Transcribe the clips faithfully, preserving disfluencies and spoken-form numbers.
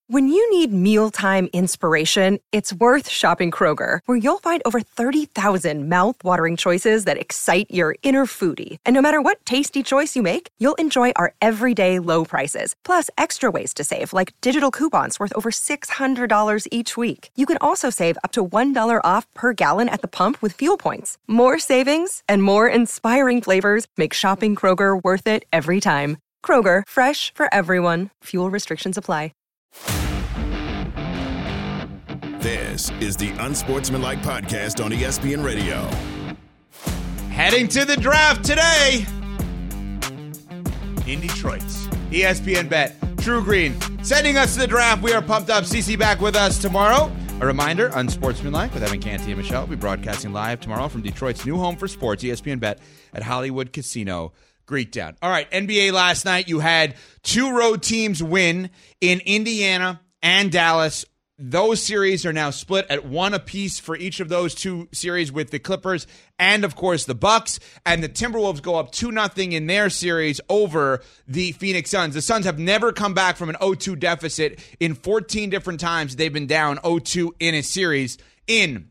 When you need mealtime inspiration, it's worth shopping Kroger, where you'll find over thirty thousand mouth-watering choices that excite your inner foodie. And no matter what tasty choice you make, you'll enjoy our everyday low prices, plus extra ways to save, like digital coupons worth over six hundred dollars each week. You can also save up to one dollar off per gallon at the pump with fuel points. More savings and more inspiring flavors make shopping Kroger worth it every time. Kroger, fresh for everyone. Fuel restrictions apply. This is the Unsportsmanlike Podcast on E S P N Radio. Heading to the draft today in Detroit. E S P N Bet, True Green, sending us to the draft. We are pumped up. Cece back with us tomorrow. A reminder, Unsportsmanlike with Evan Canty and Michelle will be broadcasting live tomorrow from Detroit's new home for sports, E S P N Bet, at Hollywood Casino Greektown. All right, N B A last night, you had two road teams win in Indiana and Dallas. Those series are now split at one apiece for each of those two series, with the Clippers and, of course, the Bucks. And the Timberwolves go up two nothing in their series over the Phoenix Suns. The Suns have never come back from an oh two deficit. In fourteen different times they've been down oh two in a series in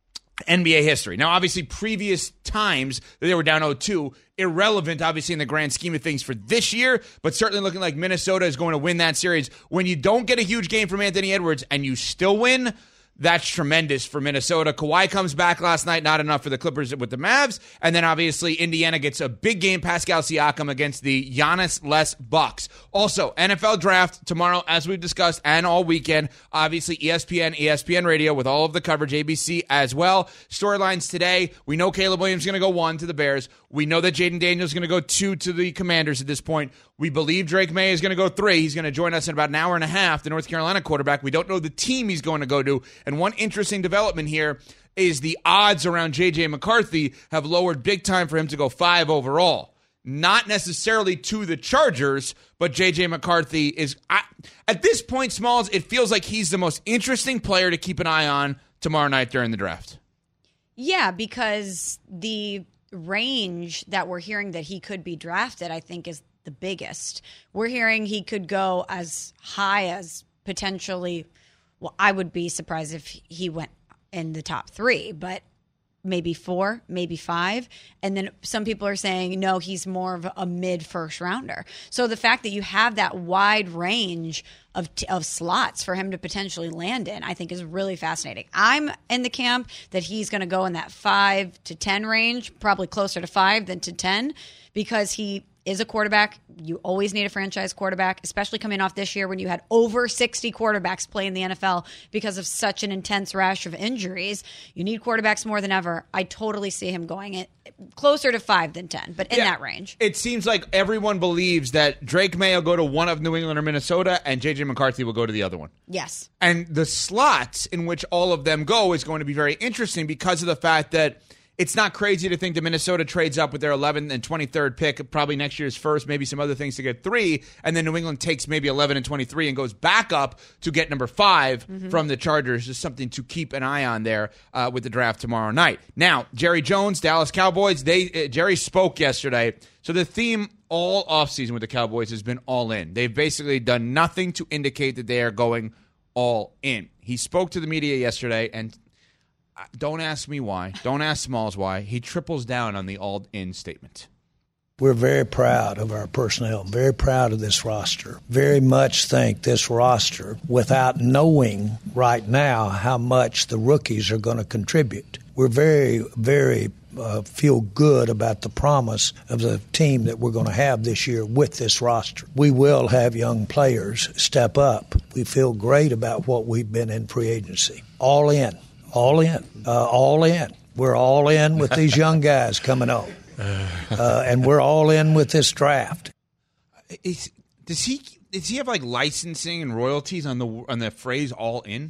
N B A history. Now, obviously, previous times that they were down oh two, irrelevant, obviously, in the grand scheme of things for this year, but certainly looking like Minnesota is going to win that series. When you don't get a huge game from Anthony Edwards and you still win, that's tremendous for Minnesota. Kawhi comes back last night, not enough for the Clippers with the Mavs. And then, obviously, Indiana gets a big game, Pascal Siakam against the Giannis-less Bucks. Also, N F L Draft tomorrow, as we've discussed, and all weekend. Obviously, E S P N, E S P N Radio with all of the coverage, A B C as well. Storylines today, we know Caleb Williams is going to go one to the Bears. We know that Jaden Daniels is going to go two to the Commanders at this point. We believe Drake May is going to go three. He's going to join us in about an hour and a half, the North Carolina quarterback. We don't know the team he's going to go to. And one interesting development here is the odds around J J McCarthy have lowered big time for him to go five overall. Not necessarily to the Chargers, but J J McCarthy is, I, at this point, Smalls, it feels like he's the most interesting player to keep an eye on tomorrow night during the draft. Yeah, because the range that we're hearing that he could be drafted, I think, is the biggest. We're hearing he could go as high as potentially, well, I would be surprised if he went in the top three, but maybe four, maybe five. And then some people are saying, no, he's more of a mid first rounder. So the fact that you have that wide range of of slots for him to potentially land in, I think is really fascinating. I'm in the camp that he's going to go in that five to ten range, probably closer to five than to ten, because he is a quarterback. You always need a franchise quarterback, especially coming off this year when you had over sixty quarterbacks play in the N F L because of such an intense rash of injuries. You need quarterbacks more than ever. I totally see him going it closer to five than ten, but in yeah, that range. It seems like everyone believes that Drake May will go to one of New England or Minnesota and J J McCarthy will go to the other one. Yes. And the slots in which all of them go is going to be very interesting because of the fact that it's not crazy to think that Minnesota trades up with their eleventh and twenty-third pick, probably next year's first, maybe some other things to get three, and then New England takes maybe eleven and twenty-three and goes back up to get number five mm-hmm. from the Chargers. Just something to keep an eye on there uh, with the draft tomorrow night. Now, Jerry Jones, Dallas Cowboys, they uh, Jerry spoke yesterday. So the theme all offseason with the Cowboys has been all in. They've basically done nothing to indicate that they are going all in. He spoke to the media yesterday, and don't ask me why. Don't ask Smalls why. He triples down on the all-in statement. We're very proud of our personnel, very proud of this roster. Very much think this roster, without knowing right now how much the rookies are going to contribute, we're very, very uh, feel good about the promise of the team that we're going to have this year with this roster. We will have young players step up. We feel great about what we've been in free agency. All in. All in, uh, all in. We're all in with these young guys coming on, uh, and we're all in with this draft. Is, does he does he have like licensing and royalties on the on the phrase "all in"?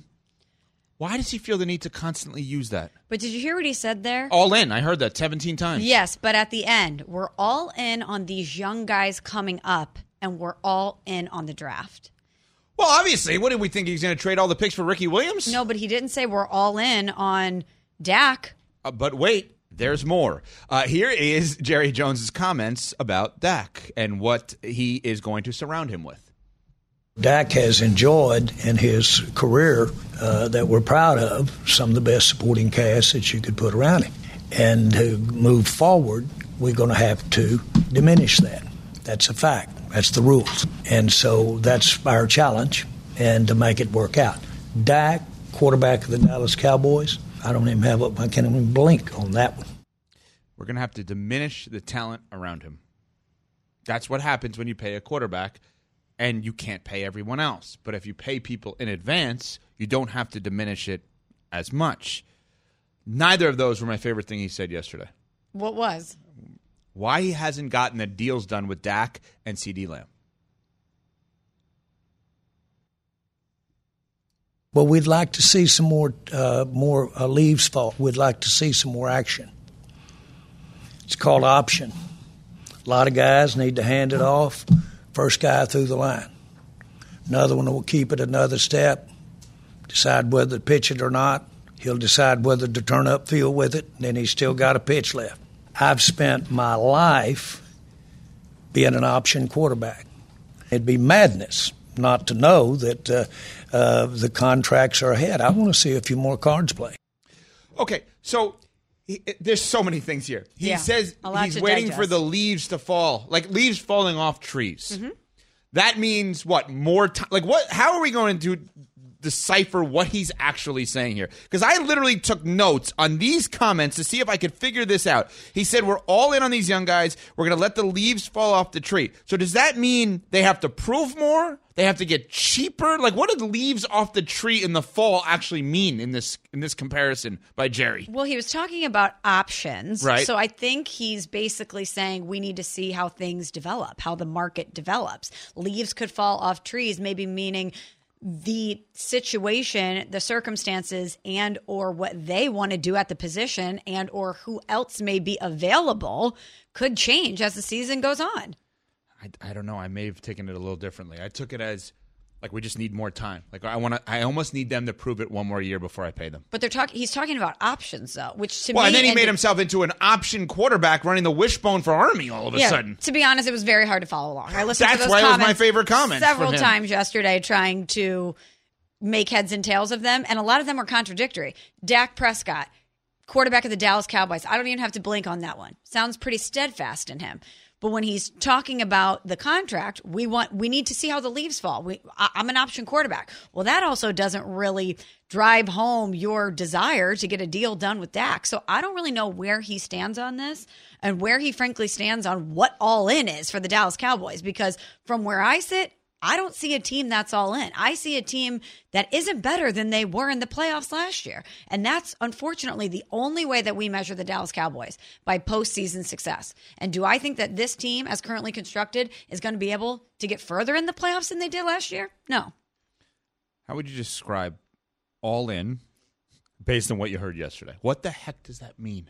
Why does he feel the need to constantly use that? But did you hear what he said there? All in. I heard that seventeen times. Yes, but at the end, we're all in on these young guys coming up, and we're all in on the draft. Well, obviously, what did we think he was going to trade all the picks for Ricky Williams? No, but he didn't say we're all in on Dak. Uh, but wait, there's more. Uh, here is Jerry Jones's comments about Dak and what he is going to surround him with. Dak has enjoyed in his career uh, that we're proud of some of the best supporting cast that you could put around him. And to move forward, we're going to have to diminish that. That's a fact. That's the rules. And so that's our challenge, and to make it work out. Dak, quarterback of the Dallas Cowboys, I don't even have, a, I can't even blink on that one. We're going to have to diminish the talent around him. That's what happens when you pay a quarterback, and you can't pay everyone else. But if you pay people in advance, you don't have to diminish it as much. Neither of those were my favorite thing he said yesterday. What was? Why he hasn't gotten the deals done with Dak and CeeDee Lamb. Well, we'd like to see some more uh, more uh, leaves fall. We'd like to see some more action. It's called option. A lot of guys need to hand it off. First guy through the line. Another one will keep it another step, decide whether to pitch it or not. He'll decide whether to turn upfield with it, and then he's still got a pitch left. I've spent my life being an option quarterback. It'd be madness not to know that uh, uh, the contracts are ahead. I want to see a few more cards play. Okay, so he, there's so many things here. He yeah, says he's waiting digest. for the leaves to fall, like leaves falling off trees. Mm-hmm. That means what? More time? Like what? How are we going to decipher what he's actually saying here? Because I literally took notes on these comments to see if I could figure this out. He said we're all in on these young guys. We're going to let the leaves fall off the tree. So does that mean they have to prove more? They have to get cheaper? Like what did leaves off the tree in the fall actually mean in this in this comparison by Jerry? Well, he was talking about options. Right. So I think he's basically saying we need to see how things develop, how the market develops. Leaves could fall off trees, maybe meaning the situation, the circumstances, and or what they want to do at the position and or who else may be available could change as the season goes on. I, I don't know. I may have taken it a little differently. I took it as like we just need more time. Like I want to. I almost need them to prove it one more year before I pay them. But they're talking. He's talking about options though, which to well, me. and then he and made to, himself into an option quarterback running the wishbone for Army all of a yeah, sudden. To be honest, it was very hard to follow along. I listened That's to those why comments it was my favorite comment several times yesterday, trying to make heads and tails of them, and a lot of them were contradictory. Dak Prescott, quarterback of the Dallas Cowboys. I don't even have to blink on that one. Sounds pretty steadfast in him. But when he's talking about the contract, we want we need to see how the leaves fall. We, I, I'm an option quarterback. Well, that also doesn't really drive home your desire to get a deal done with Dak. So I don't really know where he stands on this and where he frankly stands on what all in is for the Dallas Cowboys. Because from where I sit, I don't see a team that's all in. I see a team that isn't better than they were in the playoffs last year. And that's unfortunately the only way that we measure the Dallas Cowboys, by postseason success. And do I think that this team, as currently constructed, is going to be able to get further in the playoffs than they did last year? No. How would you describe all in based on what you heard yesterday? What the heck does that mean?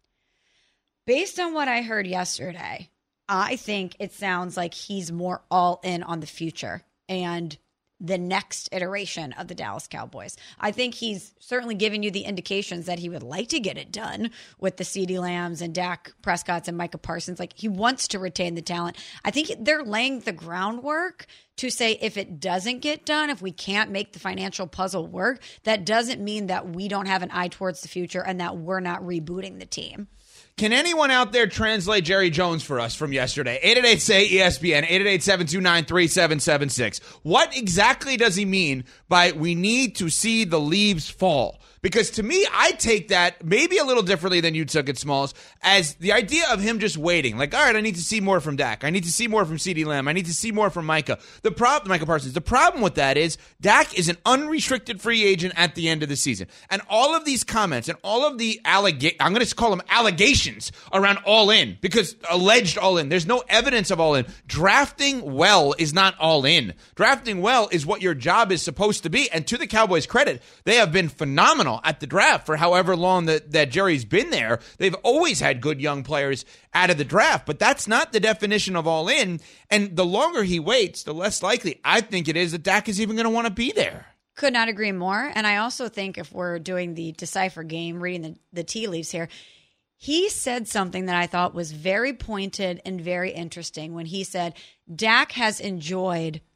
Based on what I heard yesterday, I think it sounds like he's more all in on the future and the next iteration of the Dallas Cowboys. I think he's certainly giving you the indications that he would like to get it done with the CeeDee Lambs and Dak Prescotts and Micah Parsons. Like he wants to retain the talent. I think they're laying the groundwork to say if it doesn't get done, if we can't make the financial puzzle work, that doesn't mean that we don't have an eye towards the future and that we're not rebooting the team. Can anyone out there translate Jerry Jones for us from yesterday? eight eight eight, S A Y, E S P N, eight eight eight, seven two nine, three seven seven six. What exactly does he mean by we need to see the leaves fall? Because to me, I take that maybe a little differently than you took it, Smalls, as the idea of him just waiting. Like, all right, I need to see more from Dak. I need to see more from CeeDee Lamb. I need to see more from Micah. The problem, Micah Parsons, the problem with that is Dak is an unrestricted free agent at the end of the season. And all of these comments and all of the allega- I'm going to call them allegations around all in, because alleged all in. There's no evidence of all in. Drafting well is not all in. Drafting well is what your job is supposed to be. And to the Cowboys' credit, they have been phenomenal at the draft for however long that, that Jerry's been there. They've always had good young players out of the draft, but that's not the definition of all in. And the longer he waits, the less likely I think it is that Dak is even going to want to be there. Could not agree more. And I also think if we're doing the decipher game, reading the, the tea leaves here, he said something that I thought was very pointed and very interesting when he said Dak has enjoyed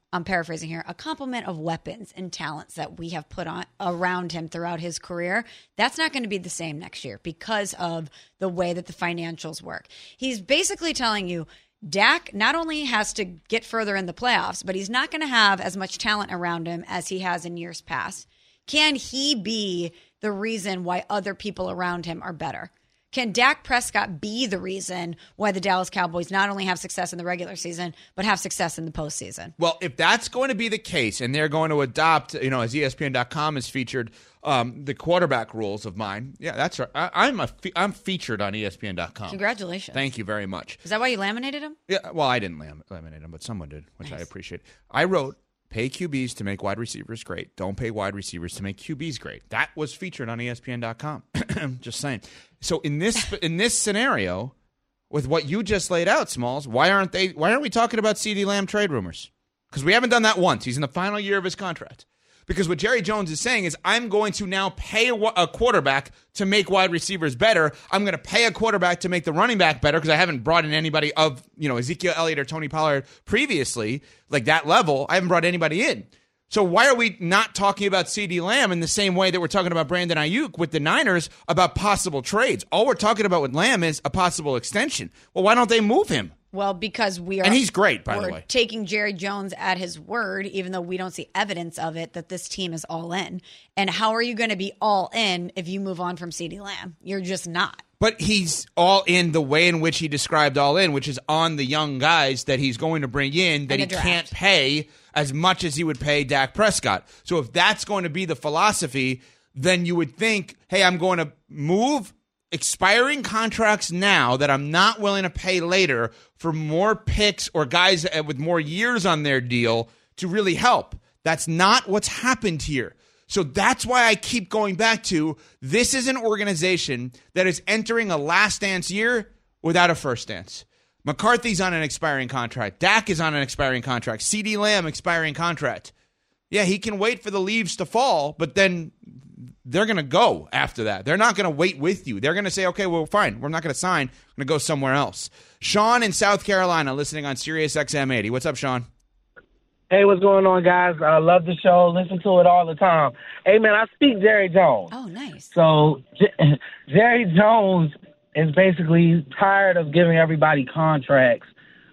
I'm paraphrasing here, a complement of weapons and talents that we have put on around him throughout his career. That's not going to be the same next year because of the way that the financials work. He's basically telling you Dak not only has to get further in the playoffs, but he's not going to have as much talent around him as he has in years past. Can he be the reason why other people around him are better? Can Dak Prescott be the reason why the Dallas Cowboys not only have success in the regular season, but have success in the postseason? Well, if that's going to be the case, and they're going to adopt, you know, as E S P N dot com has featured um, the quarterback rules of mine, yeah, that's right. I, I'm a fe- I'm featured on E S P N dot com. Congratulations! Thank you very much. Is that why you laminated them? Yeah. Well, I didn't lam- laminate them, but someone did, which nice. I appreciate. I wrote, "Pay Q Bs to make wide receivers great. Don't pay wide receivers to make Q Bs great." That was featured on E S P N dot com. Just saying. So in this in this scenario, with what you just laid out, Smalls, why aren't they? Why aren't we talking about CeeDee Lamb trade rumors? Because we haven't done that once. He's in the final year of his contract. Because what Jerry Jones is saying is, I'm going to now pay a, a quarterback to make wide receivers better. I'm going to pay a quarterback to make the running back better because I haven't brought in anybody of, you know, Ezekiel Elliott or Tony Pollard previously, like that level. I haven't brought anybody in. So why are we not talking about CeeDee Lamb in the same way that we're talking about Brandon Ayuk with the Niners about possible trades? All we're talking about with Lamb is a possible extension. Well, why don't they move him? Well, because we are, and he's great, by we're the way, taking Jerry Jones at his word, even though we don't see evidence of it, that this team is all in. And how are you going to be all in if you move on from CeeDee Lamb? You're just not. But he's all in the way in which he described all in, which is on the young guys that he's going to bring in that he draft. can't pay as much as he would pay Dak Prescott. So if that's going to be the philosophy, then you would think, hey, I'm going to move expiring contracts now that I'm not willing to pay later for more picks or guys with more years on their deal to really help. That's not what's happened here. So that's why I keep going back to this is an organization that is entering a last dance year without a first dance. McCarthy's on an expiring contract. Dak is on an expiring contract. CeeDee Lamb, expiring contract. Yeah, he can wait for the leaves to fall, but then they're going to go after that. They're not going to wait with you. They're going to say, okay, well, fine. We're not going to sign. We're going to go somewhere else. Sean in South Carolina listening on Sirius X M eighty. What's up, Sean? Hey, what's going on, guys? I love the show. Listen to it all the time. Hey, man, I speak Jerry Jones. Oh, nice. So J- Jerry Jones is basically tired of giving everybody contracts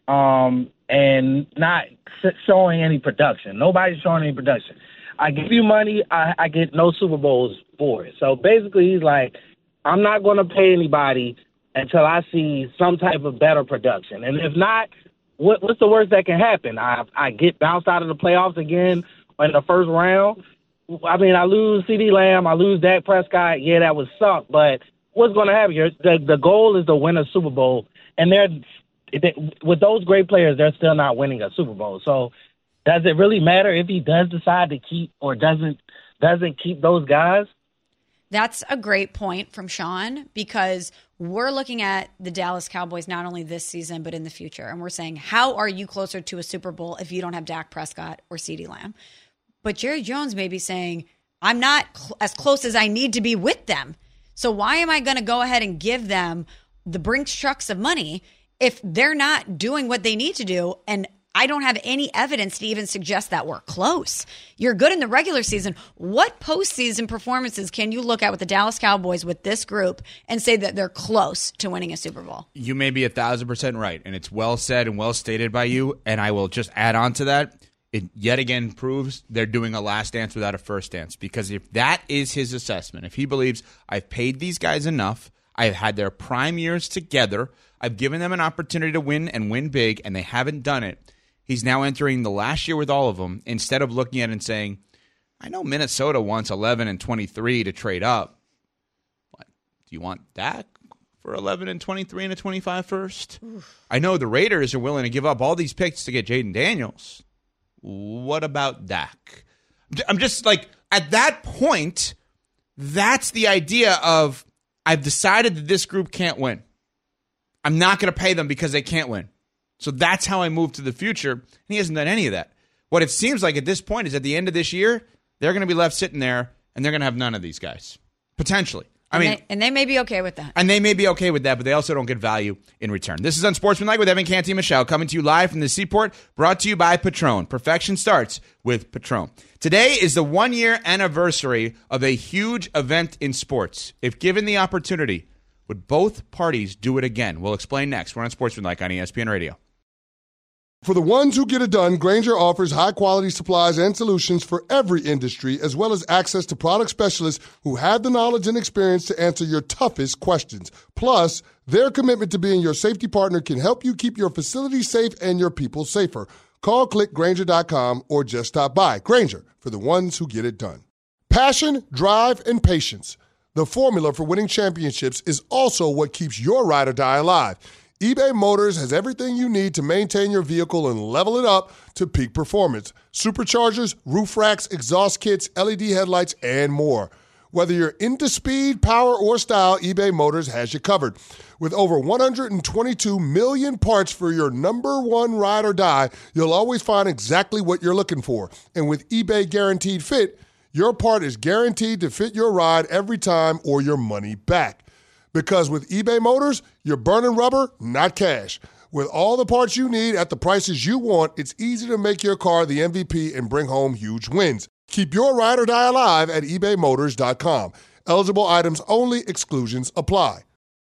um, and not showing any production. Nobody's showing any production. I give you money, I, I get no Super Bowls for it. So basically he's like, I'm not going to pay anybody until I see some type of better production. And if not, what, what's the worst that can happen? I I get bounced out of the playoffs again in the first round. I mean, I lose CeeDee Lamb, I lose Dak Prescott. Yeah, that would suck, but what's going to happen here? The, the goal is to win a Super Bowl, and they're they, with those great players, they're still not winning a Super Bowl. So does it really matter if he does decide to keep or doesn't doesn't keep those guys? That's a great point from Sean, because we're looking at the Dallas Cowboys not only this season but in the future, and we're saying, how are you closer to a Super Bowl if you don't have Dak Prescott or CeeDee Lamb? But Jerry Jones may be saying, I'm not cl- as close as I need to be with them. So why am I going to go ahead and give them the Brinks trucks of money if they're not doing what they need to do? And I don't have any evidence to even suggest that we're close. You're good in the regular season. What postseason performances can you look at with the Dallas Cowboys with this group and say that they're close to winning a Super Bowl? You may be a thousand percent right, and it's well said and well stated by you, and I will just add on to that. It yet again proves they're doing a last dance without a first dance, because if that is his assessment, if he believes I've paid these guys enough, I've had their prime years together, I've given them an opportunity to win and win big, and they haven't done it, he's now entering the last year with all of them, instead of looking at it and saying, I know Minnesota wants eleven and twenty-three to trade up. What, do you want Dak for eleven and twenty-three and a twenty-five first? Oof. I know the Raiders are willing to give up all these picks to get Jaden Daniels. What about Dak? I'm just like, at that point, that's the idea of, I've decided that this group can't win. I'm not going to pay them because they can't win. So that's how I move to the future. And he hasn't done any of that. What it seems like at this point is at the end of this year, they're going to be left sitting there and they're going to have none of these guys. Potentially. I mean, and they, and they may be okay with that. And they may be okay with that, but they also don't get value in return. This is Unsportsmanlike with Evan Canty and Michelle, coming to you live from the Seaport, brought to you by Patron. Perfection starts with Patron. Today is the one-year anniversary of a huge event in sports. If given the opportunity, would both parties do it again? We'll explain next. We're on Sportsmanlike on E S P N Radio. For the ones who get it done, Grainger offers high-quality supplies and solutions for every industry, as well as access to product specialists who have the knowledge and experience to answer your toughest questions. Plus, their commitment to being your safety partner can help you keep your facility safe and your people safer. Call click Grainger dot com or just stop by. Grainger, for the ones who get it done. Passion, drive, and patience. The formula for winning championships is also what keeps your ride or die alive. eBay Motors has everything you need to maintain your vehicle and level it up to peak performance. Superchargers, roof racks, exhaust kits, L E D headlights, and more. Whether you're into speed, power, or style, eBay Motors has you covered. With over one hundred twenty-two million parts for your number one ride or die, you'll always find exactly what you're looking for. And with eBay Guaranteed Fit, your part is guaranteed to fit your ride every time or your money back. Because with eBay Motors, you're burning rubber, not cash. With all the parts you need at the prices you want, it's easy to make your car the M V P and bring home huge wins. Keep your ride or die alive at ebay motors dot com. Eligible items only. Exclusions apply.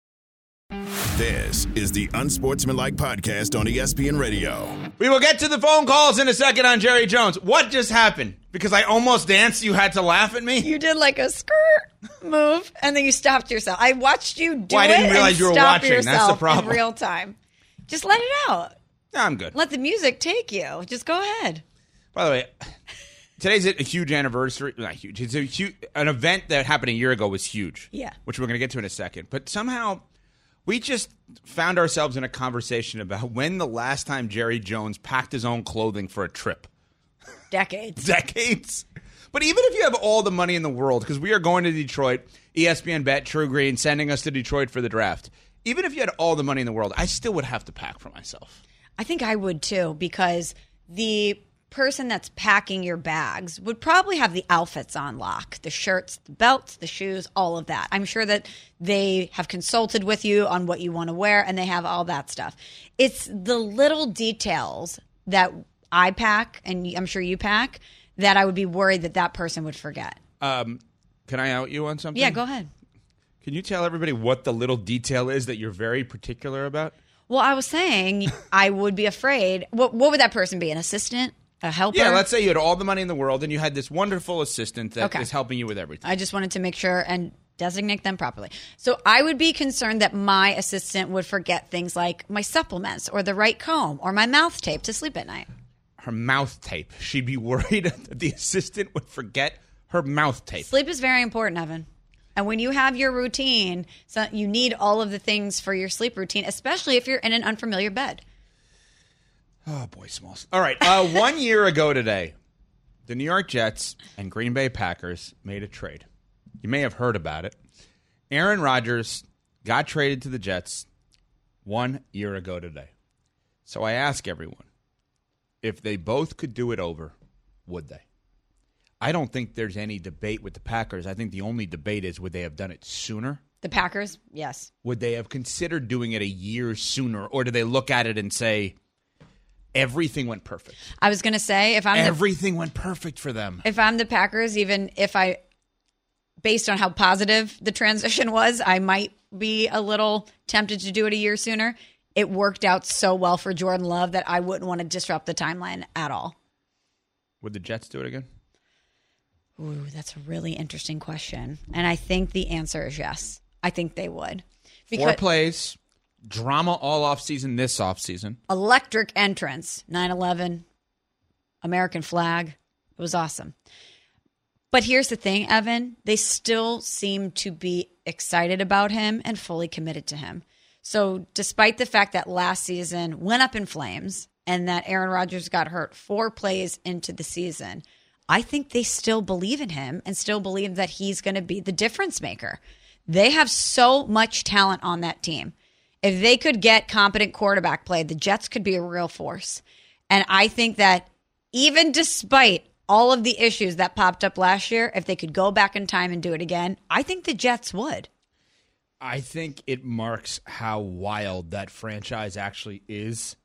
This is the Unsportsmanlike podcast on E S P N Radio. We will get to the phone calls in a second on Jerry Jones. What just happened? Because I almost danced, you had to laugh at me? You did like a skirt move, and then you stopped yourself. I watched you do well, it I didn't realize and you were stop watching. That's the yourself problem. in real time. Just let it out. No, I'm good. Let the music take you. Just go ahead. By the way, today's a huge anniversary. Not huge. It's a huge, an event that happened a year ago was huge. Yeah. Which we're going to get to in a second. But somehow we just found ourselves in a conversation about when the last time Jerry Jones packed his own clothing for a trip. Decades. Decades. But even if you have all the money in the world, because we are going to Detroit, E S P N Bet, True Green, sending us to Detroit for the draft. Even if you had all the money in the world, I still would have to pack for myself. I think I would too, because the person that's packing your bags would probably have the outfits on lock, the shirts, the belts, the shoes, all of that. I'm sure that they have consulted with you on what you want to wear, and they have all that stuff. It's the little details that I pack, and I'm sure you pack, that I would be worried that that person would forget. Um, can I out you on something? Yeah, go ahead. Can you tell everybody what the little detail is that you're very particular about? Well, I was saying I would be afraid. What, what would that person be? An assistant? A helper? Yeah, let's say you had all the money in the world and you had this wonderful assistant that Okay. is helping you with everything. I just wanted to make sure and designate them properly. So I would be concerned that my assistant would forget things like my supplements or the right comb or my mouth tape to sleep at night. Her mouth tape. She'd be worried that the assistant would forget her mouth tape. Sleep is very important, Evan. And when you have your routine, so you need all of the things for your sleep routine, especially if you're in an unfamiliar bed. Oh, boy, Smalls. All right. Uh, one year ago today, the New York Jets and Green Bay Packers made a trade. You may have heard about it. Aaron Rodgers got traded to the Jets one year ago today. So I ask everyone, if they both could do it over, would they? I don't think there's any debate with the Packers. I think the only debate is, would they have done it sooner? The Packers, yes. Would they have considered doing it a year sooner? Or do they look at it and say, everything went perfect? I was going to say, if I'm Everything the, went perfect for them. If I'm the Packers, even if I, based on how positive the transition was, I might be a little tempted to do it a year sooner. It worked out so well for Jordan Love that I wouldn't want to disrupt the timeline at all. Would the Jets do it again? Ooh, that's a really interesting question. And I think the answer is yes. I think they would. Because Four plays, drama all offseason this offseason. Electric entrance, nine eleven, American flag. It was awesome. But here's the thing, Evan. They still seem to be excited about him and fully committed to him. So despite the fact that last season went up in flames and that Aaron Rodgers got hurt four plays into the season, I think they still believe in him and still believe that he's going to be the difference maker. They have so much talent on that team. If they could get competent quarterback play, the Jets could be a real force. And I think that even despite all of the issues that popped up last year, if they could go back in time and do it again, I think the Jets would. I think it marks how wild that franchise actually is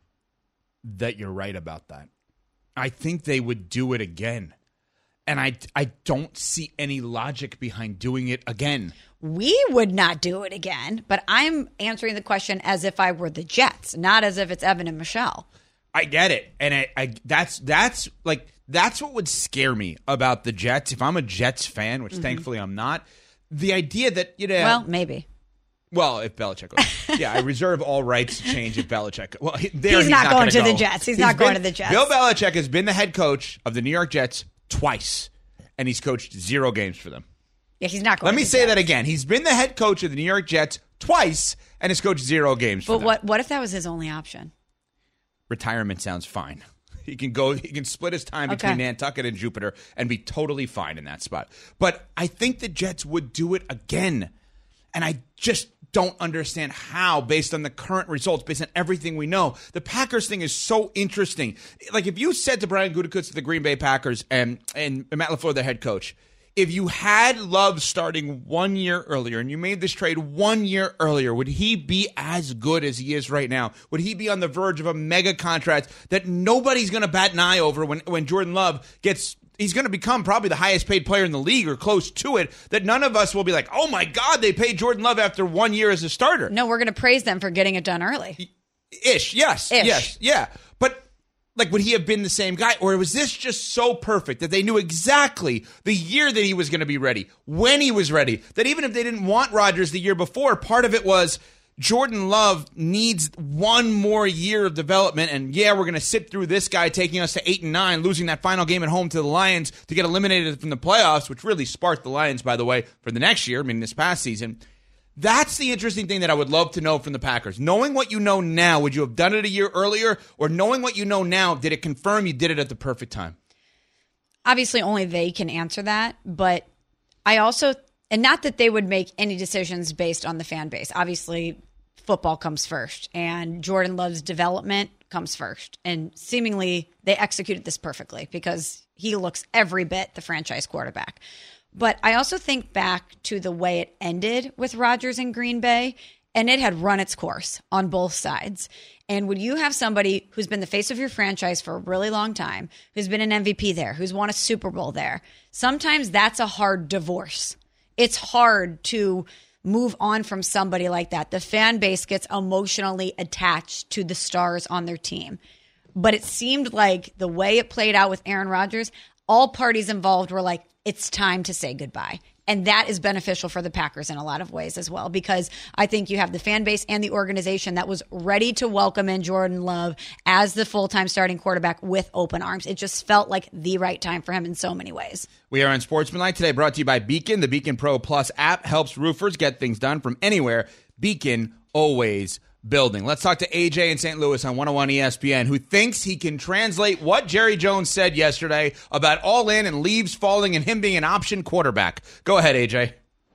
that you're right about that. I think they would do it again. And I, I don't see any logic behind doing it again. We would not do it again, but I'm answering the question as if I were the Jets, not as if it's Evan and Michelle. I get it. And I, I that's that's like that's what would scare me about the Jets. If I'm a Jets fan, which mm-hmm. thankfully I'm not, the idea that, you know, well, maybe. Well, if Belichick goes. Yeah, I reserve all rights to change if Belichick Well, there he's, he's not, not going to go. the Jets. He's, he's not been, going to the Jets. Bill Belichick has been the head coach of the New York Jets twice, and he's coached zero games for them. Yeah, he's not going Let to me the say Jets. that again. He's been the head coach of the New York Jets twice, and has coached zero games for but them. what what if that was his only option? Retirement sounds fine. He can go. He can split his time between Okay. Nantucket and Jupiter and be totally fine in that spot. But I think the Jets would do it again, and I just don't understand how, based on the current results, based on everything we know. The Packers thing is so interesting. Like, if you said to Brian Gutekunst of the Green Bay Packers and and Matt LaFleur, the head coach, if you had Love starting one year earlier and you made this trade one year earlier, would he be as good as he is right now? Would he be on the verge of a mega contract that nobody's going to bat an eye over when, when Jordan Love gets – he's going to become probably the highest paid player in the league or close to it, that none of us will be like, oh, my God, they paid Jordan Love after one year as a starter. No, we're going to praise them for getting it done early. Ish, yes, Ish. yes, yeah. But like, would he have been the same guy? Or was this just so perfect that they knew exactly the year that he was going to be ready, when he was ready, that even if they didn't want Rodgers the year before, part of it was Jordan Love needs one more year of development, and yeah, we're going to sit through this guy taking us to eight and nine, losing that final game at home to the Lions to get eliminated from the playoffs, which really sparked the Lions, by the way, for the next year, I mean, this past season. That's the interesting thing that I would love to know from the Packers. Knowing what you know now, would you have done it a year earlier? Or knowing what you know now, did it confirm you did it at the perfect time? Obviously, only they can answer that, but I also, and not that they would make any decisions based on the fan base. Obviously, football comes first, and Jordan Love's development comes first. And seemingly, they executed this perfectly because he looks every bit the franchise quarterback. But I also think back to the way it ended with Rodgers in Green Bay, and it had run its course on both sides. And when you have somebody who's been the face of your franchise for a really long time, who's been an M V P there, who's won a Super Bowl there, sometimes that's a hard divorce. It's hard to move on from somebody like that. The fan base gets emotionally attached to the stars on their team. But it seemed like the way it played out with Aaron Rodgers, all parties involved were like, it's time to say goodbye. And that is beneficial for the Packers in a lot of ways as well, because I think you have the fan base and the organization that was ready to welcome in Jordan Love as the full-time starting quarterback with open arms. It just felt like the right time for him in so many ways. We are on Sportsmanlike today, brought to you by Beacon. The Beacon Pro Plus app helps roofers get things done from anywhere. Beacon, always building. Let's talk to A J in Saint Louis on one oh one E S P N, who thinks he can translate what Jerry Jones said yesterday about all in and leaves falling and him being an option quarterback. Go ahead, A J.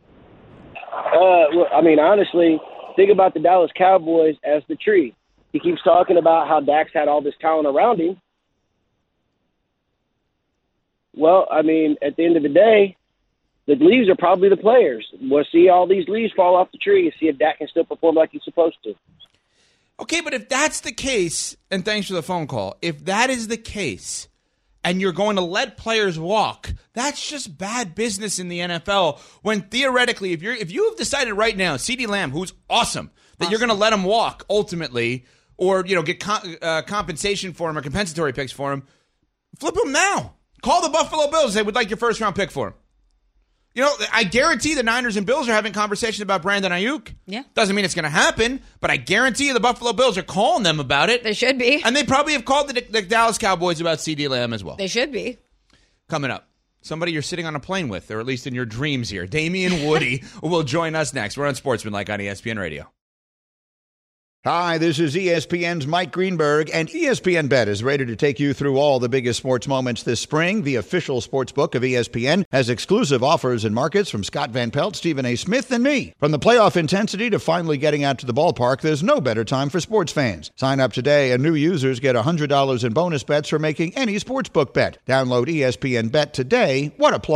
Uh, well, I mean, honestly, think about the Dallas Cowboys as the tree. He keeps talking about how Dak's had all this talent around him. Well, I mean, at the end of the day, the leaves are probably the players. We'll see all these leaves fall off the tree and see if Dak can still perform like he's supposed to. Okay, but if that's the case, and thanks for the phone call, if that is the case, and you're going to let players walk, that's just bad business in the N F L. When theoretically, if you're if you have decided right now, CeeDee Lamb, who's awesome, that awesome. you're going to let him walk ultimately, or you know get com- uh, compensation for him or compensatory picks for him, flip him now. Call the Buffalo Bills and say, we'd like your first round pick for him. You know, I guarantee the Niners and Bills are having conversations about Brandon Ayuk. Yeah. Doesn't mean it's going to happen, but I guarantee you the Buffalo Bills are calling them about it. They should be. And they probably have called the, the Dallas Cowboys about CeeDee Lamb as well. They should be. Coming up, somebody you're sitting on a plane with, or at least in your dreams here. Damian Woody will join us next. We're on Sportsmanlike on E S P N Radio. Hi, this is E S P N's Mike Greenberg, and E S P N Bet is ready to take you through all the biggest sports moments this spring. The official sports book of E S P N has exclusive offers and markets from Scott Van Pelt, Stephen A. Smith, and me. From the playoff intensity to finally getting out to the ballpark, there's no better time for sports fans. Sign up today, and new users get one hundred dollars in bonus bets for making any sportsbook bet. Download E S P N Bet today. What a play.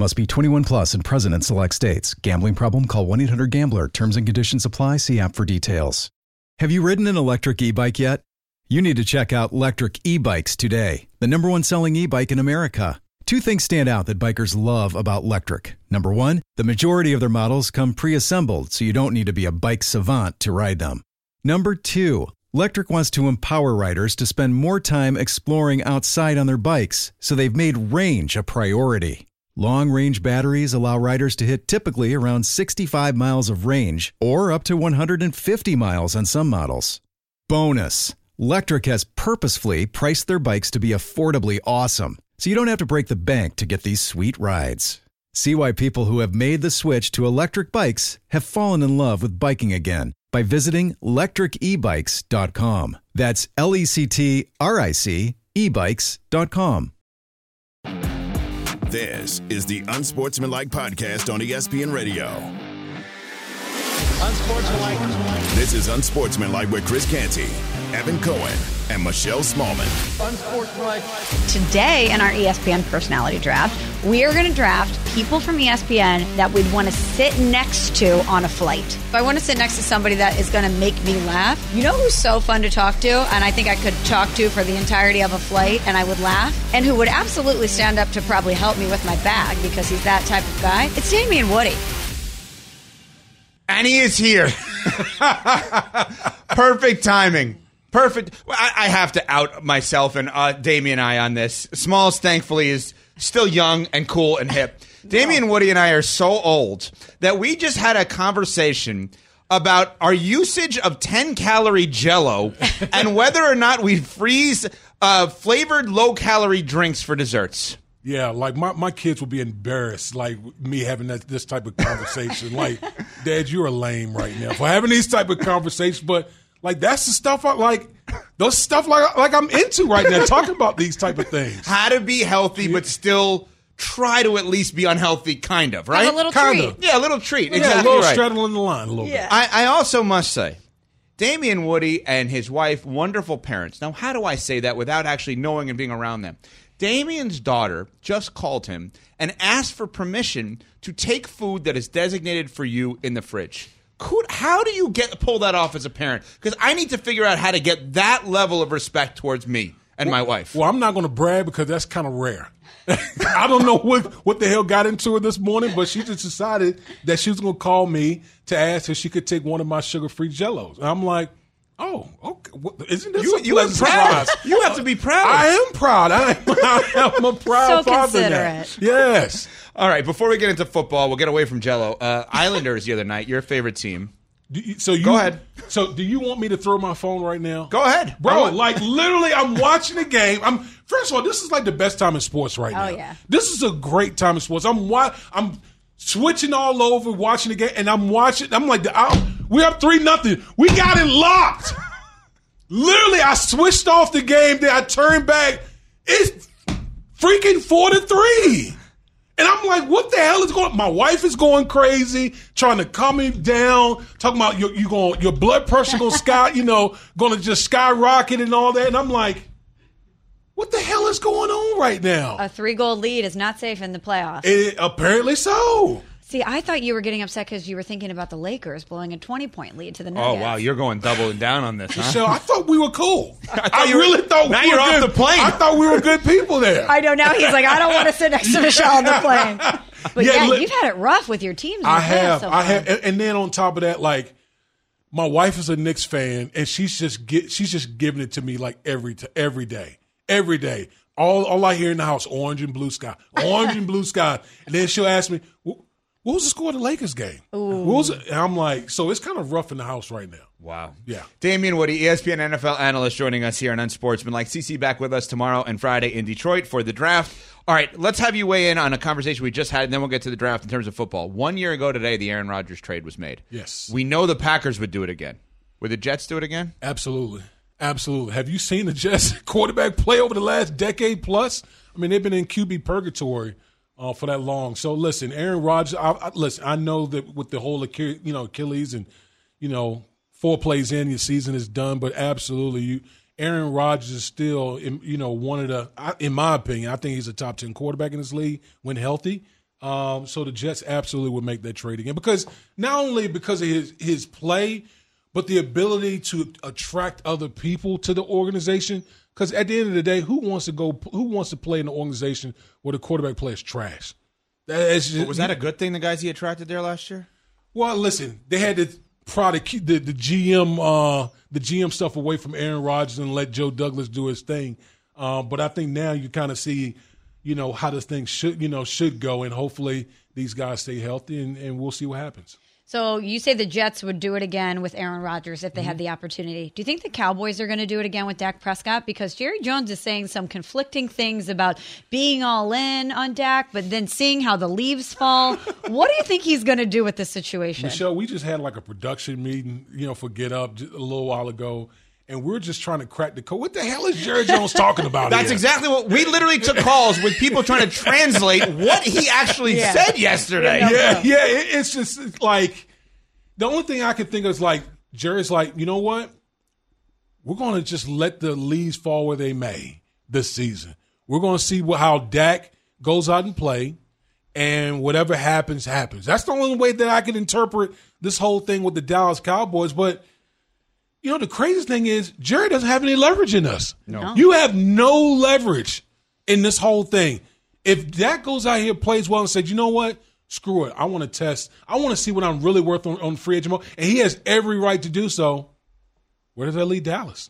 Must be twenty-one plus and present in select states. Gambling problem? Call one eight hundred gambler. Terms and conditions apply. See app for details. Have you ridden an electric e-bike yet? You need to check out Lectric E-Bikes today, the number one selling e-bike in America. Two things stand out that bikers love about Lectric. Number one, the majority of their models come pre-assembled, so you don't need to be a bike savant to ride them. Number two, Lectric wants to empower riders to spend more time exploring outside on their bikes, so they've made range a priority. Long-range batteries allow riders to hit typically around sixty-five miles of range, or up to one hundred fifty miles on some models. Bonus, Lectric has purposefully priced their bikes to be affordably awesome, so you don't have to break the bank to get these sweet rides. See why people who have made the switch to electric bikes have fallen in love with biking again by visiting lectric e bikes dot com. That's L E C T R I C e bikes dot com. This is the Unsportsmanlike Podcast on E S P N Radio. Unsportsmanlike. This is Unsportsmanlike with Chris Canty, Evan Cohen, and Michelle Smallman. Unsportsmanlike. Today in our E S P N personality draft, we are going to draft people from E S P N that we'd want to sit next to on a flight. If I want to sit next to somebody that is going to make me laugh, you know who's so fun to talk to, and I think I could talk to for the entirety of a flight and I would laugh, and who would absolutely stand up to probably help me with my bag because he's that type of guy? It's Damian Woody. And he is here. Perfect timing. Perfect. I, I have to out myself and uh, Damian and I on this. Smalls, thankfully, is still young and cool and hip. Damian Woody and I are so old that we just had a conversation about our usage of ten-calorie Jell-O and whether or not we freeze uh, flavored low-calorie drinks for desserts. Yeah, like my, my kids would be embarrassed, like me having that, this type of conversation. Like, Dad, you're lame right now for having these type of conversations. But like, that's the stuff I like. Those stuff like like I'm into right now. Talking about these type of things. How to be healthy, yeah. but still try to at least be unhealthy, kind of, right? Have a little Kinda. treat. Yeah, a little treat. Yeah, exactly a little right. straddling the line a little Yeah. bit. I, I also must say, Damian Woody and his wife, wonderful parents. Now, how do I say that without actually knowing and being around them? Damian's daughter just called him and asked for permission to take food that is designated for you in the fridge. Could, how do you get pull that off as a parent? Because I need to figure out how to get that level of respect towards me and well, my wife. Well, I'm not going to brag because that's kind of rare. I don't know what, what the hell got into her this morning, but she just decided that she was going to call me to ask if she could take one of my sugar-free Jell-Os. And I'm like, oh, okay. Isn't this you, a you pleasant proud? surprise? You have to be proud. I am proud. I am, I am a proud So father now. considerate. Yes. All right, before we get into football, we'll get away from Jell-O. Uh, Islanders the other night, your favorite team. Do you, so you, Go ahead. So do you want me to throw my phone right now? Go ahead. Bro, like literally I'm watching the game. I'm first of all, this is like the best time in sports right now. Oh, yeah. This is a great time in sports. I'm wa- I'm switching all over watching the game and I'm watching I'm like I'm, we're up three nothing. We got it locked. Literally I switched off the game, then I turned back. It's freaking four to three. And I'm like, what the hell is going on? My wife is going crazy, trying to calm me down, talking about your, you going, your blood pressure going to sky, you know, going to just skyrocket and all that. And I'm like, what the hell is going on right now? A three-goal lead is not safe in the playoffs. It, apparently so. See, I thought you were getting upset because you were thinking about the Lakers blowing a twenty-point lead to the Nuggets. Oh, wow, you're going doubling down on this, huh? Michelle, I thought we were cool. I, I you really were, thought we now were you're good. off the plane. I thought we were good people there. I know, now he's like, I don't want to sit next to Michelle on the plane. But yeah, Yeah, look- you've had it rough with your teams. in the I past have, so I far. have, and, and then on top of that, like my wife is a Knicks fan, and she's just get, she's just giving it to me like every t- every day, every day. All all I hear in the house, orange and blue sky, orange and blue sky, and then she'll ask me, "What what was the score of the Lakers game?" What was it? And I'm like, so it's kind of rough in the house right now. Wow. Yeah. Damian Woody, E S P N N F L analyst, joining us here on Unsportsmanlike. C C back with us tomorrow and Friday in Detroit for the draft. All right, let's have you weigh in on a conversation we just had, and then we'll get to the draft in terms of football. One year ago today, the Aaron Rodgers trade was made. Yes. We know the Packers would do it again. Would the Jets do it again? Absolutely. Absolutely. Have you seen the Jets quarterback play over the last decade plus? I mean, they've been in Q B purgatory uh, for that long. So, listen, Aaron Rodgers, I, I, listen, I know that with the whole Achilles, you know, Achilles and, you know, four plays in, your season is done, but absolutely, you, Aaron Rodgers is still, you know, one of the, in my opinion, I think he's a top ten quarterback in this league when healthy. Um, so the Jets absolutely would make that trade again because not only because of his his play, but the ability to attract other people to the organization. Because at the end of the day, who wants to go? Who wants to play in an organization where the quarterback play is trash? Just, was that a good thing? The guys he attracted there last year. Well, listen, they had to probably keep the, the G M uh, the G M stuff away from Aaron Rodgers and let Joe Douglas do his thing. Um, but I think now you kind of see, you know, how this thing should, you know, should go, and hopefully these guys stay healthy, and, and we'll see what happens. So you say the Jets would do it again with Aaron Rodgers if they mm-hmm. had the opportunity. Do you think the Cowboys are going to do it again with Dak Prescott? Because Jerry Jones is saying some conflicting things about being all in on Dak, but then seeing how the leaves fall. What do you think he's going to do with this situation? Michelle, we just had like a production meeting, you know, for Get Up a little while ago. And we're just trying to crack the code. What the hell is Jerry Jones talking about? That's here? exactly what we literally took calls with people trying to translate what he actually yeah. said yesterday. Yeah, yeah. It, it's just it's like the only thing I can think of is like Jerry's like, you know what? We're going to just let the leaves fall where they may this season. We're going to see what, how Dak goes out and play, and whatever happens, happens. That's the only way that I can interpret this whole thing with the Dallas Cowboys, but. You know, the craziest thing is Jerry doesn't have any leverage in us. No. You have no leverage in this whole thing. If Dak goes out here, plays well, and says, you know what? Screw it. I want to test. I want to see what I'm really worth on, on free agent mode. And he has every right to do so. Where does that lead Dallas?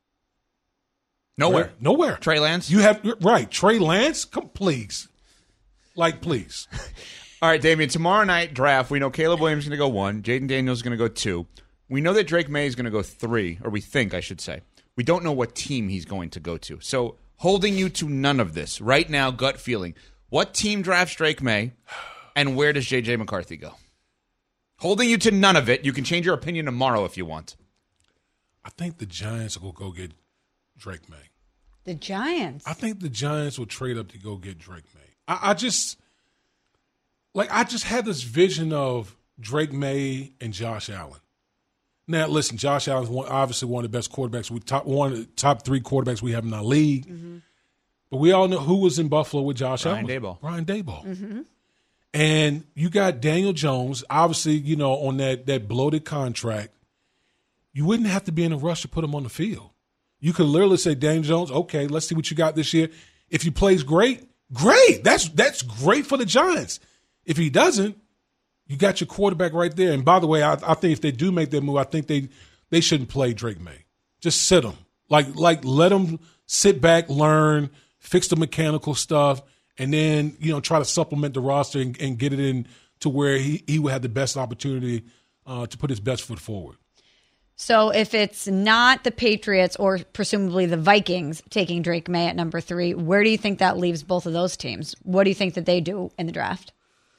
Nowhere. Where? Nowhere. Trey Lance? You have right. Trey Lance? Come, please. Like, please. All right, Damian, tomorrow night draft, we know Caleb Williams is going to go one. Jaden Daniels is going to go two. We know that Drake May is going to go three, or we think, I should say. We don't know what team he's going to go to. So holding you to none of this, right now, gut feeling, what team drafts Drake May, and where does J J McCarthy go? Holding you to none of it. You can change your opinion tomorrow if you want. I think the Giants will go get Drake May. The Giants? I think the Giants will trade up to go get Drake May. I, I just, like, I just had this vision of Drake May and Josh Allen. Now, listen, Josh Allen's one, obviously one of the best quarterbacks. We top one of the top three quarterbacks we have in our league. Mm-hmm. But we all know who was in Buffalo with Josh Brian Allen. Daboll. Brian Daboll. Mm-hmm. And you got Daniel Jones, obviously, you know, on that, that bloated contract. You wouldn't have to be in a rush to put him on the field. You could literally say, Daniel Jones, okay, let's see what you got this year. If he plays great, great. That's that's great for the Giants. If he doesn't, you got your quarterback right there. And by the way, I, I think if they do make that move, I think they they shouldn't play Drake May. Just sit him. Like, like let him sit back, learn, fix the mechanical stuff, and then, you know, try to supplement the roster and, and get it in to where he, he would have the best opportunity uh, to put his best foot forward. So if it's not the Patriots or presumably the Vikings taking Drake May at number three, where do you think that leaves both of those teams? What do you think that they do in the draft?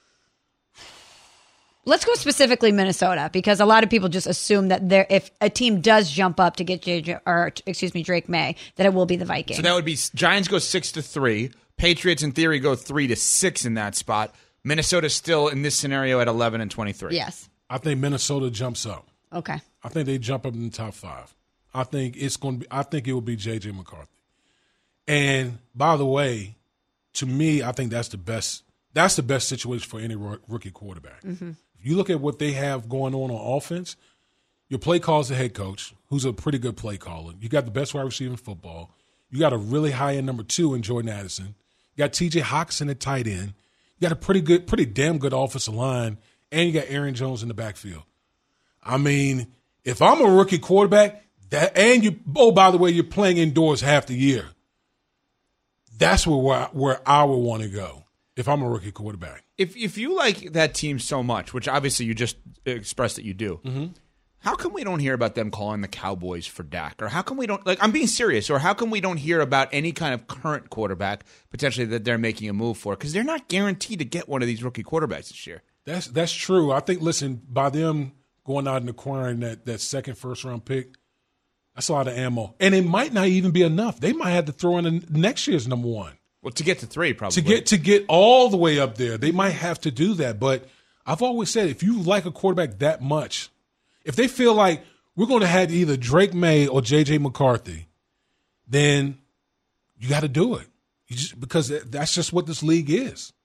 Let's go specifically Minnesota, because a lot of people just assume that there, if a team does jump up to get J J, or excuse me, Drake May, that it will be the Vikings. So that would be Giants go six to three. Patriots in theory go three to six in that spot. Minnesota's still in this scenario at eleven and twenty-three. Yes. I think Minnesota jumps up. Okay. I think they jump up in the top five. I think it's going to be. I think it will be J J McCarthy. And by the way, to me, I think that's the best. That's the best situation for any rookie quarterback. Mm-hmm. You look at what they have going on on offense, your play caller is the head coach, who's a pretty good play caller. You got the best wide receiver in football. You got a really high-end number two in Jordan Addison. You got T J Hockenson at tight end. You got a pretty good, pretty damn good offensive line, and you got Aaron Jones in the backfield. I mean, if I'm a rookie quarterback, that and you, oh, by the way, you're playing indoors half the year, that's where, where, where I would want to go if I'm a rookie quarterback. If if you like that team so much, which obviously you just expressed that you do, mm-hmm. how come we don't hear about them calling the Cowboys for Dak? Or how come we don't, like, I'm being serious, or how come we don't hear about any kind of current quarterback potentially that they're making a move for? Because they're not guaranteed to get one of these rookie quarterbacks this year. That's that's true. I think, listen, by them going out and acquiring that, that second first-round pick, that's a lot of ammo. And it might not even be enough. They might have to throw in a, next year's number one. Well, to get to three, probably. To get to get all the way up there, they might have to do that. But I've always said, if you like a quarterback that much, if they feel like we're going to have either Drake May or J J McCarthy, then you got to do it. You just, because that's just what this league is.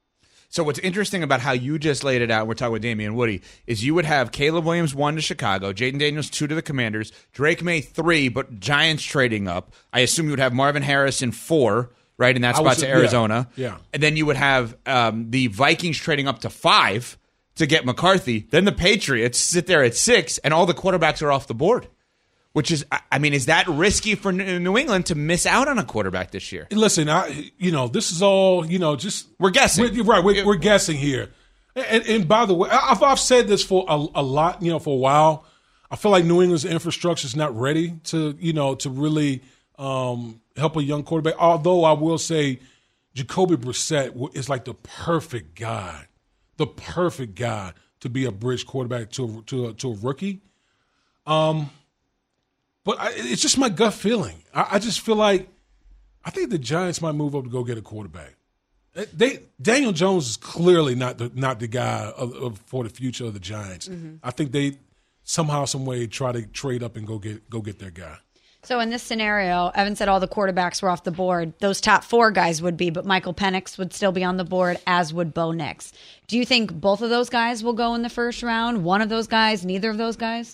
So what's interesting about how you just laid it out, we're talking with Damian Woody, is you would have Caleb Williams one to Chicago, Jaden Daniels two to the Commanders, Drake May three, but Giants trading up. I assume you would have Marvin Harrison four, right, in that spot was, to Arizona. Yeah, yeah. And then you would have um, the Vikings trading up to five to get McCarthy. Then the Patriots sit there at six, and all the quarterbacks are off the board. Which is, I mean, is that risky for New England to miss out on a quarterback this year? Listen, I, you know, this is all, you know, just we're guessing, we're, right? We're, we're guessing here. And, and by the way, I've, I've said this for a, a lot, you know, for a while. I feel like New England's infrastructure is not ready to, you know, to really um, help a young quarterback. Although I will say, Jacoby Brissett is like the perfect guy, the perfect guy to be a bridge quarterback to to a, to a rookie. Um. But I, it's just my gut feeling. I, I just feel like I think the Giants might move up to go get a quarterback. They Daniel Jones is clearly not the not the guy of, of, for the future of the Giants. Mm-hmm. I think they somehow, some way, try to trade up and go get go get their guy. So in this scenario, Evan said all the quarterbacks were off the board. Those top four guys would be, but Michael Penix would still be on the board, as would Bo Nix. Do you think both of those guys will go in the first round? One of those guys? Neither of those guys?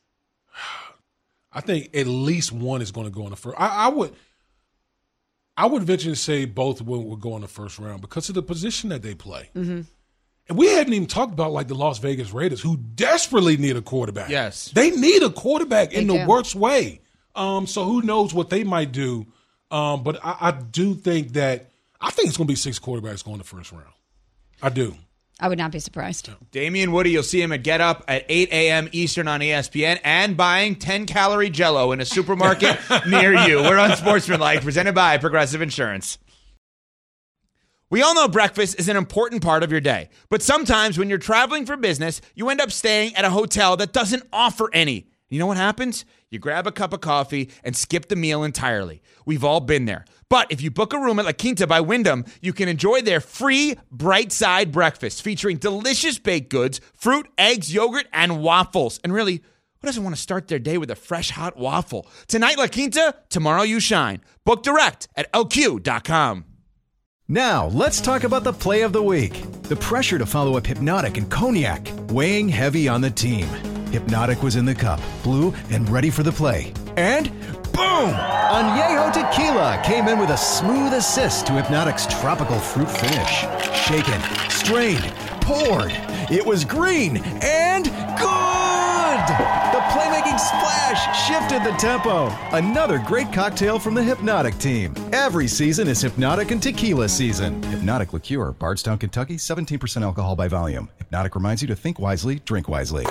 I think at least one is going to go in the first. I, I would, I would venture to say both will, will go in the first round because of the position that they play. Mm-hmm. And we hadn't even talked about like the Las Vegas Raiders, who desperately need a quarterback. Yes, they need a quarterback they in do. the worst way. Um, so who knows what they might do? Um, but I, I do think that I think it's going to be six quarterbacks going the first round. I do. I would not be surprised. Damian Woody, you'll see him at Get Up at eight a.m. Eastern on E S P N and buying ten-calorie Jell-O in a supermarket near you. We're Unsportsmanlike, presented by Progressive Insurance. We all know breakfast is an important part of your day, but sometimes when you're traveling for business, you end up staying at a hotel that doesn't offer any. You know what happens? You grab a cup of coffee and skip the meal entirely. We've all been there. But if you book a room at La Quinta by Wyndham, you can enjoy their free Bright Side breakfast featuring delicious baked goods, fruit, eggs, yogurt, and waffles. And really, who doesn't want to start their day with a fresh, hot waffle? Tonight, La Quinta, tomorrow you shine. Book direct at L Q dot com. Now, let's talk about the play of the week. The pressure to follow up Hypnotic and Cognac, weighing heavy on the team. Hypnotic was in the cup, blue, and ready for the play. And boom! Añejo Tequila came in with a smooth assist to Hypnotic's tropical fruit finish. Shaken, strained, poured. It was green and good! The playmaking splash shifted the tempo. Another great cocktail from the Hypnotic team. Every season is Hypnotic and Tequila season. Hypnotic Liqueur, Bardstown, Kentucky, seventeen percent alcohol by volume. Hypnotic reminds you to think wisely, drink wisely.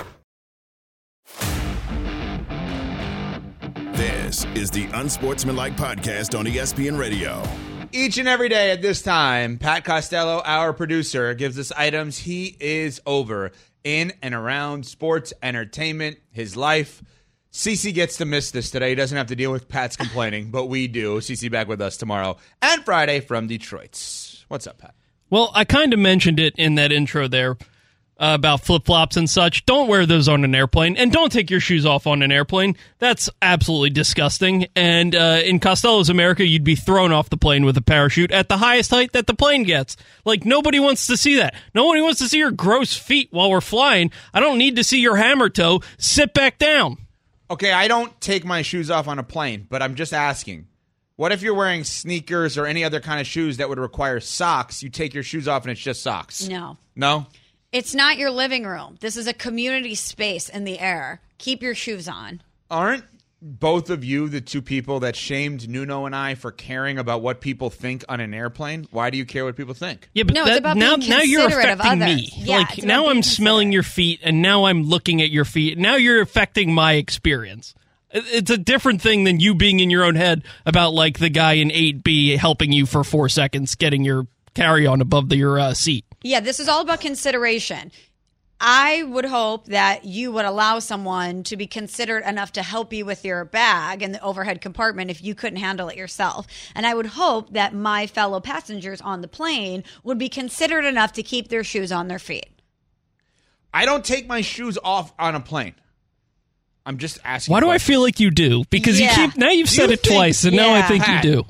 This is the Unsportsmanlike Podcast on E S P N Radio. Each and every day at this time, Pat Costello, our producer, gives us items he is over in and around sports, entertainment, his life. Cece gets to miss this today. He doesn't have to deal with Pat's complaining, but we do. Cece back with us tomorrow and Friday from Detroit. What's up, Pat? Well, I kind of mentioned it in that intro there. Uh, about flip-flops and such. Don't wear those on an airplane, and don't take your shoes off on an airplane. That's absolutely disgusting. And uh, in Costello's America, you'd be thrown off the plane with a parachute at the highest height that the plane gets. Like, nobody wants to see that. Nobody wants to see your gross feet while we're flying. I don't need to see your hammer toe. Sit back down. Okay, I don't take my shoes off on a plane, but I'm just asking. What if you're wearing sneakers or any other kind of shoes that would require socks? You take your shoes off and it's just socks. No. No? It's not your living room. This is a community space in the air. Keep your shoes on. Aren't both of you the two people that shamed Nuno and I for caring about what people think on an airplane? Why do you care what people think? Yeah, but no, that, it's about now, being now you're considerate of affecting others. me. Yeah, like it's now about I'm being smelling considerate. your feet, and now I'm looking at your feet. Now you're affecting my experience. It- It's a different thing than you being in your own head about like the guy in eight B helping you for four seconds, getting your carry-on above the, your uh, seat. Yeah, this is all about consideration. I would hope that you would allow someone to be considerate enough to help you with your bag in the overhead compartment if you couldn't handle it yourself. And I would hope that my fellow passengers on the plane would be considerate enough to keep their shoes on their feet. I don't take my shoes off on a plane. I'm just asking. Why do I questions. feel like you do? Because Yeah. you keep now you've Do said you it think- twice, and now I Yeah. think Pat, you do.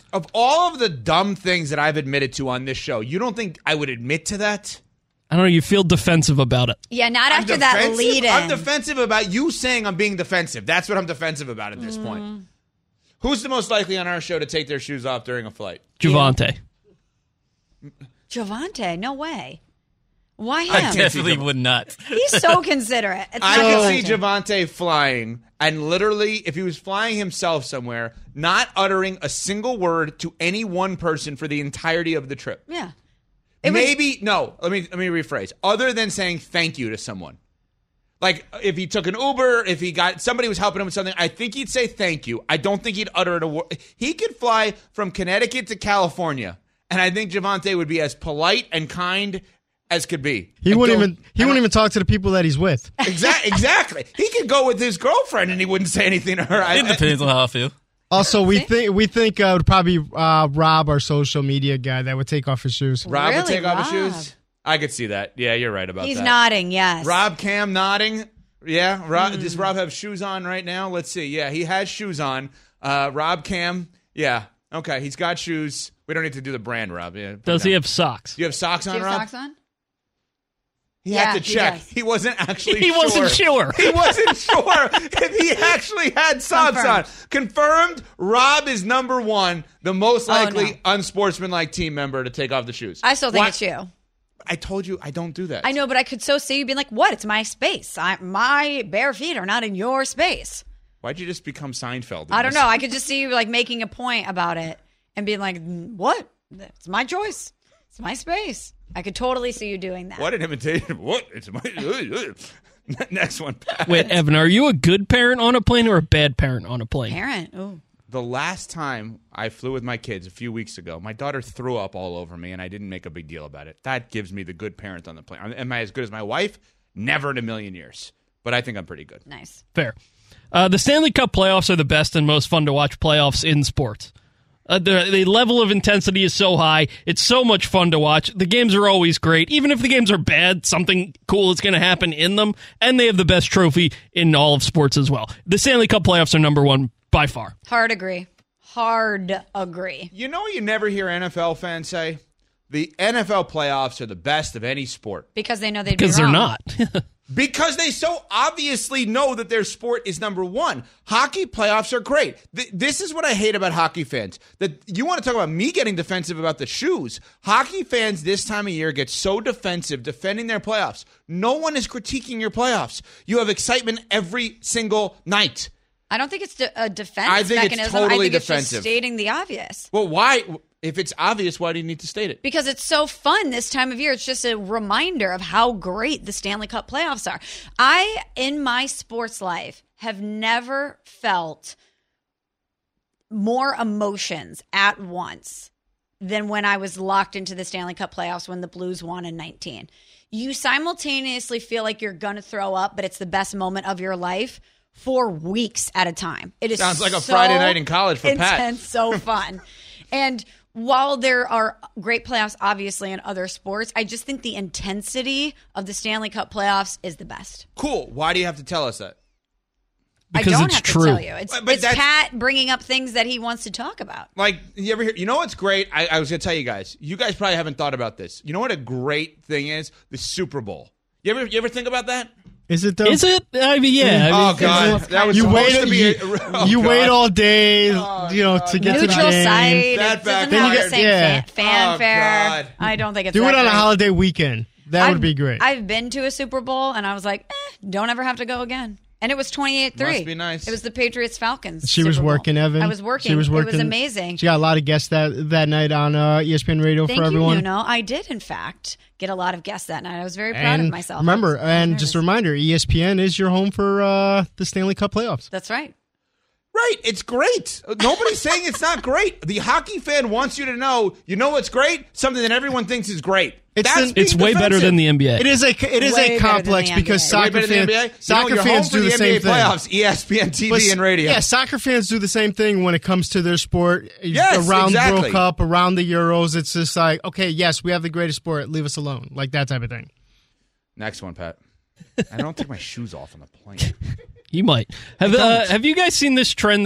Of all of the dumb things that I've admitted to on this show, you don't think I would admit to that? I don't know. You feel defensive about it. Yeah, not I'm after that defensive? lead in. I'm defensive about you saying I'm being defensive. That's what I'm defensive about at this Mm. point. Who's the most likely on our show to take their shoes off during a flight? Javante. Javante, no way. Why him? I definitely would not. He's so considerate. It's I not can Javante. see Javante flying and literally, if he was flying himself somewhere, not uttering a single word to any one person for the entirety of the trip. Yeah. Maybe, no, let me let me rephrase. Other than saying thank you to someone. Like, if he took an Uber, if he got, somebody was helping him with something, I think he'd say thank you. I don't think he'd utter a word. He could fly from Connecticut to California, and I think Javante would be as polite and kind as could be. He And wouldn't go- even he wouldn't even talk to the people that he's with. Exactly. Exactly. He could go with his girlfriend and he wouldn't say anything to her. It depends on how I feel. Also, we think we think uh, it would probably uh, Rob, our social media guy, that would take off his shoes. Rob would Really, take off his Rob? shoes. I could see that. Yeah, you're right about He's that. nodding, yes. Rob Cam nodding. Yeah. Rob, Hmm. Does Rob have shoes on right now? Let's see. Yeah, he has shoes on. Uh, Rob Cam. Yeah. Okay. He's got shoes. We don't need to do the brand, Rob. Yeah. put Does it he down. have socks? Do you have socks Do on, you have Rob? socks on? He Yeah, had to he check. does. He, wasn't actually He sure. wasn't sure. He wasn't sure if he actually had socks Confirmed. on. Confirmed, Rob is number one, the most Oh, likely no. unsportsmanlike team member to take off the shoes. I still think Why- it's you. I told you I don't do that. I know, but I could so see you being like, what? It's my space. I, my bare feet are not in your space. Why'd you just become Seinfeld? in I don't this? know. I could just see you like making a point about it and being like, what? It's my choice. It's my space. I could totally see you doing that. What an imitation. What? It's my. Next one, Pat. Wait, Evan, are you a good parent on a plane or a bad parent on a plane? Parent. Ooh. The last time I flew with my kids a few weeks ago, my daughter threw up all over me, and I didn't make a big deal about it. That gives me the good parent on the plane. Am I as good as my wife? Never in a million years. But I think I'm pretty good. Nice. Fair. Uh, the Stanley Cup playoffs are the best and most fun to watch playoffs in sports. Uh, the, the level of intensity is so high. It's so much fun to watch. The games are always great. Even if the games are bad, something cool is going to happen in them. And they have the best trophy in all of sports as well. The Stanley Cup playoffs are number one by far. Hard agree. Hard agree. You know what you never hear N F L fans say? The N F L playoffs are the best of any sport. Because they know they'd Because be they're wrong. not. Because they so obviously know that their sport is number one. Hockey playoffs are great. Th- this is what I hate about hockey fans. That you want to talk about me getting defensive about the shoes. Hockey fans this time of year get so defensive defending their playoffs. No one is critiquing your playoffs. You have excitement every single night. I don't think it's de- a defense I think it's mechanism. totally I think defensive. it's just stating the obvious. Well, why? If it's obvious, why do you need to state it? Because it's so fun this time of year. It's just a reminder of how great the Stanley Cup playoffs are. I, in my sports life, have never felt more emotions at once than when I was locked into the Stanley Cup playoffs when the Blues won in nineteen. You simultaneously feel like you're going to throw up, but it's the best moment of your life for weeks at a time. It is Sounds like a so Friday night in college for Pat. intense, so fun. And while there are great playoffs, obviously, in other sports, I just think the intensity of the Stanley Cup playoffs is the best. Cool. Why do you have to tell us that? Because I don't it's have true. to tell you. It's, But- but it's that's- Pat bringing up things that he wants to talk about. Like, you ever hear, you know what's great? I, I was going to tell you guys. You guys probably haven't thought about this. You know what a great thing is? The Super Bowl. You ever, you ever think about that? Is it though? Is it? I mean, yeah. I Oh, mean, God. That was you supposed wait. to be You, a- oh, you God. wait all day, you know, to get to the Neutral game. site. That It doesn't backfired. have the same Yeah. fan- fanfare. Oh, God. I don't think it's Do that it on a great. holiday weekend. That I've- would be great. I've been to a Super Bowl, and I was like, eh, don't ever have to go again. And it was twenty-eight three. Must be nice. It was the Patriots-Falcons. She was Super Bowl. working, Evan. I was working. She was working. It was amazing. She got a lot of guests that that night on uh, E S P N Radio Thank for you, everyone. Nuno. I did, in fact, get a lot of guests that night. I was very proud and of myself. remember, I was- I was and nervous. just a reminder, E S P N is your home for uh, the Stanley Cup playoffs. That's right. Right. It's great. Nobody's saying it's not great. The hockey fan wants you to know, you know what's great? Something that everyone thinks is great. It's That's the- being It's way better defensive. than the N B A. It is a it is Way a better complex than the because Way soccer better than fans the N B A? soccer you know, you're fans home for do the, the N B A same thing. playoffs, E S P N T V But- and radio. Yeah, soccer fans do the same thing when it comes to their sport. Yes, around exactly. World Cup, around the Euros, it's just like, okay, yes, we have the greatest sport. Leave us alone, like that type of thing. Next one, Pat. I don't take my shoes off on the plane. You might have. Uh, have you guys seen this trend that's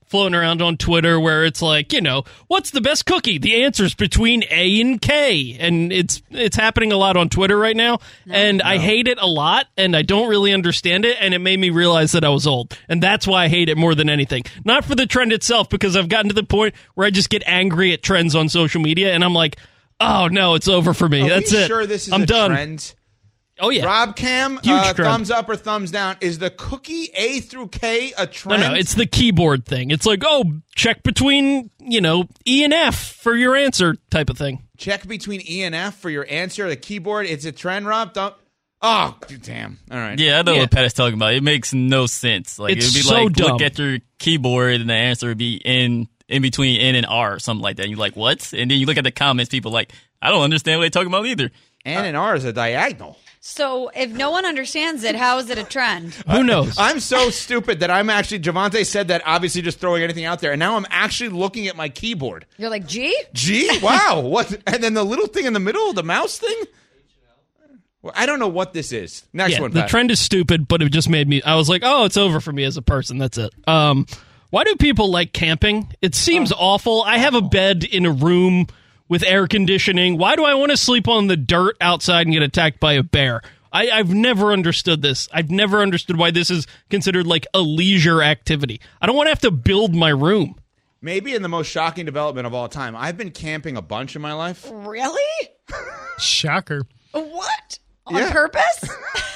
floating around on Twitter where it's like, you know, what's the best cookie? The answer's between A and K. And it's it's happening a lot on Twitter right now. No, and no. I hate it a lot, and I don't really understand it, and it made me realize that I was old. And that's why I hate it more than anything. Not for the trend itself, because I've gotten to the point where I just get angry at trends on social media, and I'm like, oh, no, it's over for me. Are That's we it. sure this is I'm a done. trend? Oh, yeah. Rob Cam, Huge uh, trend. thumbs up or thumbs down. Is the cookie A through K a trend? No, no, it's the keyboard thing. It's like, oh, check between, you know, E and F for your answer type of thing. Check between E and F for your answer. The keyboard, it's a trend, Rob? Don't. Oh, damn. All right. Yeah, I know Yeah. what Pat is talking about. It makes no sense. Like It's it'd be so like dumb. look at your keyboard and the answer would be in in between N and R or something like that. And you're like, what? And then you look at the comments, people are like, I don't understand what they're talking about either. N and R is a diagonal. So if no one understands it, how is it a trend? Who knows? I'm so stupid that I'm actually, Javante said that, obviously just throwing anything out there, and now I'm actually looking at my keyboard. You're like, G? G? Wow. What? And then the little thing in the middle, the mouse thing? Well, I don't know what this is. Next yeah, one, the Pat. trend is stupid, but it just made me, I was like, oh, it's over for me as a person. That's it. Um, why do people like camping? It seems awful. I have a bed in a room with air conditioning. Why do I want to sleep on the dirt outside and get attacked by a bear? I, I've never understood this. I've never understood why this is considered like a leisure activity. I don't want to have to build my room. Maybe in the most shocking development of all time. I've been camping a bunch in my life. Really? Shocker. What? On Yeah. purpose?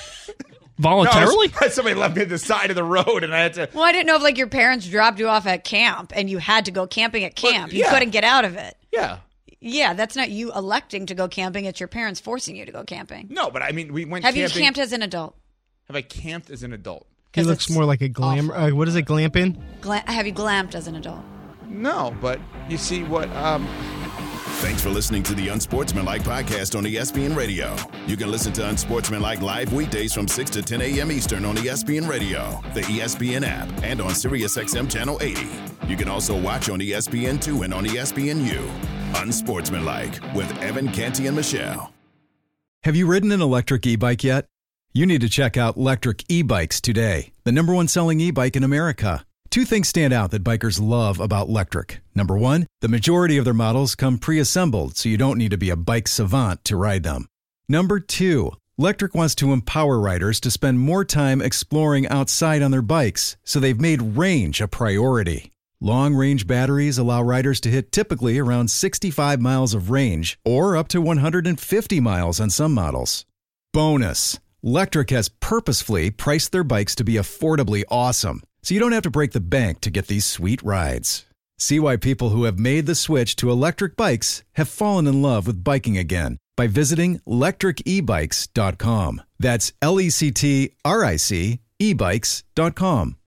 Voluntarily? No, somebody left me at the side of the road, and I had to. Well, I didn't know if like your parents dropped you off at camp and you had to go camping at camp. But, You yeah. couldn't get out of it. Yeah. Yeah, that's not you electing to go camping. It's your parents forcing you to go camping. No, but I mean, we went Have camping. you camped as an adult? Have I camped as an adult? He looks more like a glam. Uh, what is it, glamping? Gla- have you glamped as an adult? No, but you see what. Um, Thanks for listening to the Unsportsmanlike podcast on E S P N Radio. You can listen to Unsportsmanlike live weekdays from six to ten a.m. Eastern on E S P N Radio, the E S P N app, and on SiriusXM Channel eighty. You can also watch on E S P N two and on E S P N U. Unsportsmanlike with Evan, Canty, and Michelle. Have you ridden an electric e-bike yet? You need to check out Lectric E-Bikes today, the number one selling e-bike in America. Two things stand out that bikers love about Lectric. Number one, the majority of their models come pre-assembled, so you don't need to be a bike savant to ride them. Number two, Lectric wants to empower riders to spend more time exploring outside on their bikes, so they've made range a priority. Long-range batteries allow riders to hit typically around sixty-five miles of range, or up to one hundred fifty miles on some models. Bonus, Lectric has purposefully priced their bikes to be affordably awesome, so you don't have to break the bank to get these sweet rides. See why people who have made the switch to electric bikes have fallen in love with biking again by visiting lectric e bikes dot com. That's L E C T R I C e bikes dot com.